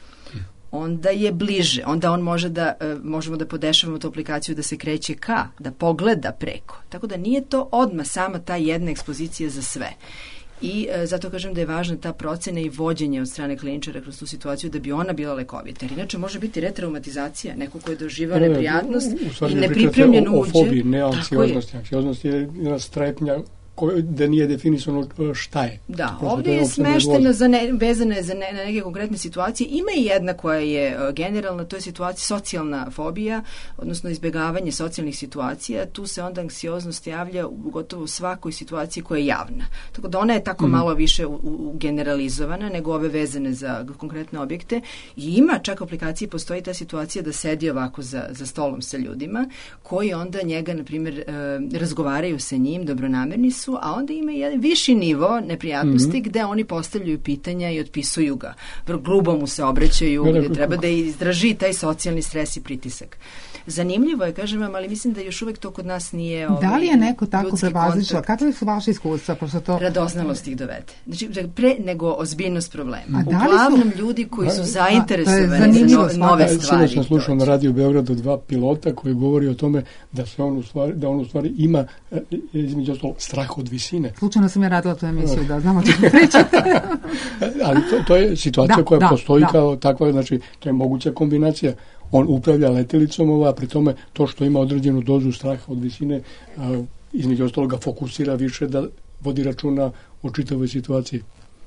Onda je bliže, onda on može da, uh, možemo da podešavamo tu aplikaciju da se kreće ka, da pogleda preko. Tako da nije to odmah sama ta jedna ekspozicija za sve. I e, zato kažem da je važna ta procena i vođenje od strane kliničara kroz tu situaciju da bi ona bila lekovita. Jer inače može biti retraumatizacija, neko ko je doživao ne, neprijatnost u, u stvari i nepripremljen uđe. O, o fobiji, ne anksioznosti. Anksioznost je jedna strepnja da nije definisano šta je. Da, Prosto ovdje je smeštena za ne, vezana je za ne, na neke konkretne situacije. Ima i jedna koja je uh, generalna, to je situacija socijalna fobija, odnosno izbjegavanje socijalnih situacija. Tu se onda anksioznost javlja u gotovo svakoj situaciji koja je javna. Tako da ona je tako mm. malo više u, u generalizovana nego ove vezane za konkretne objekte. I ima čak u aplikaciji postoji ta situacija da sedi ovako za, za stolom sa ljudima koji onda njega, na primjer, uh, razgovaraju sa njim, dobronamerni su, a onda ima jedan viši nivo neprijatnosti mm-hmm. gde oni postavljaju pitanja i otpisuju ga. Vrlo grubo mu se obraćaju, ne, ne, gde treba da izdrži taj socijalni stres i pritisak. Zanimljivo je, kažem vam, ali mislim da još uvek to kod nas nije ovaj, da li je neko tako prevazišao? Kakve su vaše iskustva? To... Radoznalost ih dovede. Znači, pre nego ozbiljnost problema. A Uglavnom su... ljudi koji su zainteresovani za no, nove stvari. Sada sam slušao na radiju Beogradu dva pilota koji govori o tome da se on u stvari, da on u stvari ima između ostalo strah od visine. Slučajno sam ja radila tu emisiju, da znamo čemu pričate. Ali to, to je situacija da, koja da, postoji da. kao takva, znači to je moguća kombinacija. On upravlja letelicom, ova, pri tome to što ima određenu dozu straha od visine, a, između ostalog ga fokusira više da vodi računa o čitavoj situaciji.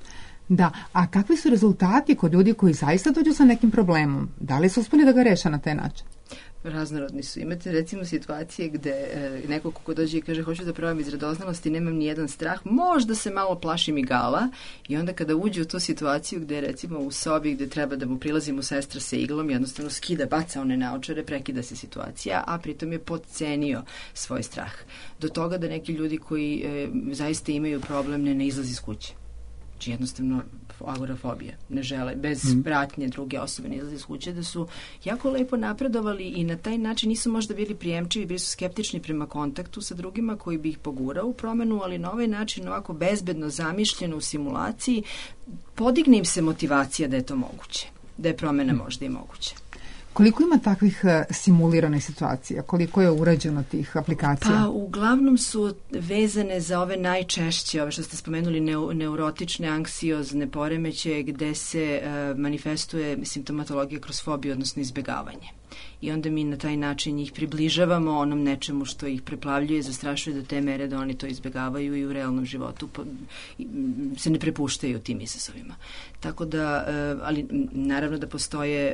Da, a kakvi su rezultati kod ljudi koji zaista dođu sa nekim problemom? Da li su uspeli da ga reše na taj način? Raznorodni su. Imate recimo situacije gde e, neko ko dođe i kaže hoću da probam iz radoznalosti, nemam ni jedan strah, možda se malo plašim igala i onda kada uđe u tu situaciju gde recimo u sobi gde treba da mu prilazi mu sestra sa iglom, jednostavno skida, baca one naočare, prekida se situacija, a pritom je podcenio svoj strah. Do toga da neki ljudi koji e, zaista imaju problem ne, ne izlazi iz kuće. Znači jednostavno agorafobija, ne žele, bez mm. pratnje druge osobe ne izlazi iz kuće, da su jako lepo napredovali i na taj način nisu možda bili prijemčivi, bili su skeptični prema kontaktu sa drugima koji bi ih pogurao u promenu, ali na ovaj način ovako bezbedno zamišljeno u simulaciji podigne im se motivacija da je to moguće, da je promena mm. možda i moguće. Koliko ima takvih simuliranih situacija? Koliko je urađeno tih aplikacija? Pa uglavnom su vezane za ove najčešće, ove što ste spomenuli, neu, neurotične, anksiozne poremećaje gde se uh, manifestuje simptomatologija kroz fobiju, odnosno izbjegavanje. I onda mi na taj način ih približavamo onom nečemu što ih preplavljuje, zastrašuje do te mere da oni to izbjegavaju i u realnom životu po, se ne prepuštaju tim izazovima. Tako da, ali naravno da postoje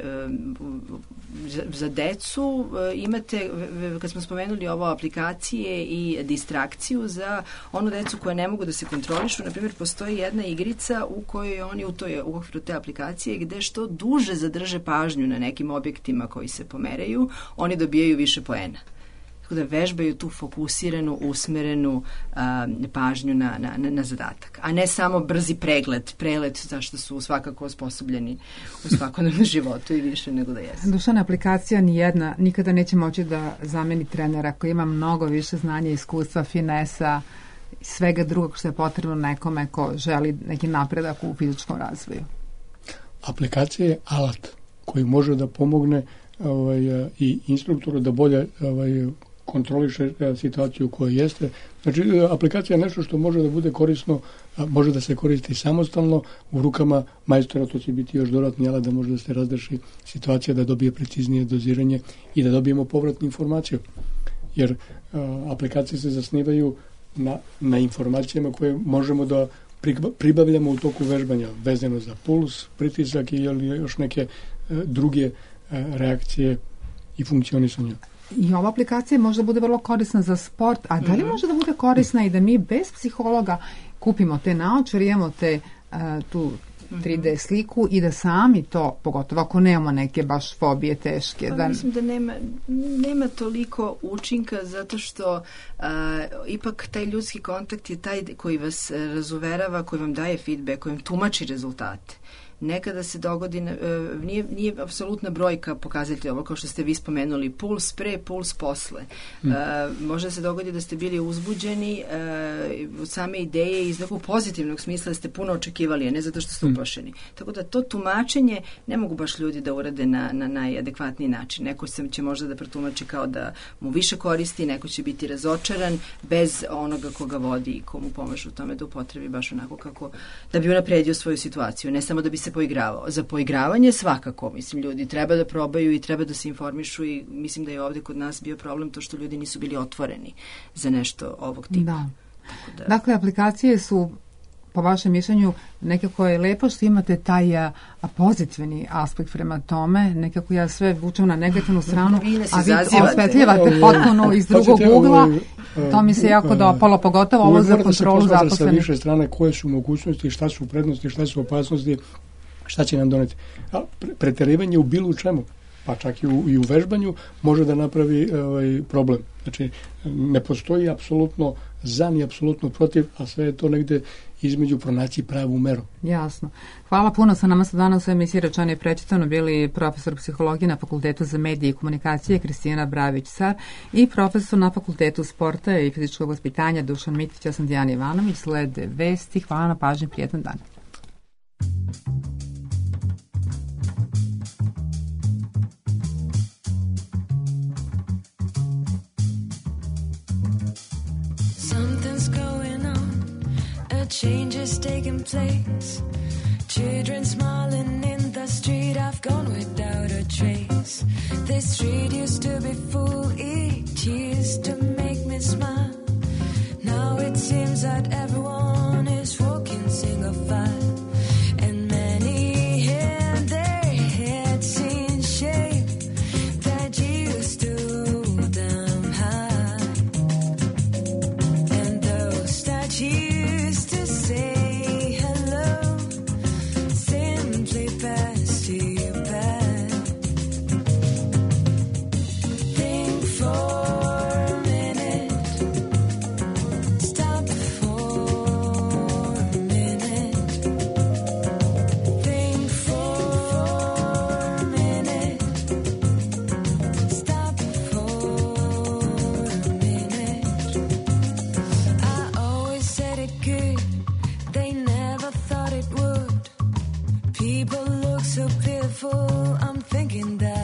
za, za decu, imate, kad smo spomenuli ovo aplikacije i distrakciju za onu decu koja ne mogu da se kontrolišu, na primjer postoji jedna igrica u kojoj oni u, toj, u okviru te aplikacije gde što duže zadrže pažnju na nekim objektima koji se pomeraju, oni dobijaju više poena. Tako da vežbaju tu fokusiranu, usmerenu a, pažnju na, na, na zadatak. A ne samo brzi pregled, prelet, zašto su svakako osposobljeni u svakodnevnom životu i više nego da jesu. Dušana, aplikacija nijedna nikada neće moći da zameni trenera koji ima mnogo više znanja, iskustva, finesa, svega drugog što je potrebno nekome ko želi neki napredak u fizičkom razvoju. Aplikacija je alat koji može da pomogne ovaj, i instruktoru da bolje ovaj, kontroliše situaciju u kojoj jeste. Znači, aplikacija je nešto što može da bude korisno, može da se koristi samostalno u rukama majstora, to će biti još dodatni alat da može da se razreši situacija, da dobije preciznije doziranje i da dobijemo povratnu informaciju. Jer a, aplikacije se zasnivaju na, na informacijama koje možemo da pribavljamo u toku vežbanja, vezano za puls, pritisak i još neke a, druge a, reakcije i funkcionisanja. I ova aplikacija može da bude vrlo korisna za sport, a da li mm-hmm. može da bude korisna i da mi bez psihologa kupimo te naočare, imamo te uh, tu tri D sliku i da sami to, pogotovo ako nemamo neke baš fobije teške. Pa, da... Mislim da nema, nema toliko učinka zato što uh, ipak taj ljudski kontakt je taj koji vas razuverava, koji vam daje feedback, koji vam tumači rezultate. nekada se dogodi, e, nije, nije apsolutna brojka pokazatelj ovo, kao što ste vi spomenuli, puls pre, puls posle. Mm. E, može se dogodi da ste bili uzbuđeni e, od same ideje iz nekog pozitivnog smisla, da ste puno očekivali, a ne zato što ste uplašeni. Tako da to tumačenje ne mogu baš ljudi da urade na, na najadekvatniji način. Neko se će možda da protumači kao da mu više koristi, neko će biti razočaran bez onoga koga vodi i komu pomaže u tome da upotrebi baš onako kako, da bi unapredio svoju situaciju, ne samo da bi se poigravao. Za poigravanje svakako, mislim, ljudi treba da probaju i treba da se informišu i mislim da je ovde kod nas bio problem to što ljudi nisu bili otvoreni za nešto ovog tipa. Da. Tako da... Dakle, aplikacije su, po vašem mišljenju, nekako je lepo što imate taj a, a pozitivni aspekt prema tome, nekako ja sve vučem na negativnu stranu, a vi osvetljavate potpuno iz drugog ugla, to mi se jako dopalo, pogotovo ovo za kontrolu zaposlenih. Sa više strane koje su mogućnosti, šta su prednosti, šta su opasnosti, šta će nam doneti. A preterivanje u bilo čemu, pa čak i u, i u vežbanju, može da napravi ovaj, problem. Znači, ne postoji apsolutno za ni apsolutno protiv, a sve je to negde između pronaći pravu meru. Jasno. Hvala puno. Sa nama su danas u emisiji Rečeno i prečitano bili profesor psihologije na Fakultetu za medije i komunikacije Kristina Bravić-Car i profesor na Fakultetu sporta i fizičkog vaspitanja Dušan Mitić. Ja sam Dijana Ivanović. Slede vesti. Hvala na pažnji. Prijetan dan. Something's going on, a change is taking place. Children smiling in the street, I've gone without a trace. This street used to be full, it used to make me smile. Now it seems that everyone is walking single file. And many had their heads in shape that used to hold them high. And those that used to say hello simply passed you by. Think for a minute, stop for a minute. Think for a minute, stop for a minute. I always said it could, they never thought it would. People look so pitiful, I'm thinking that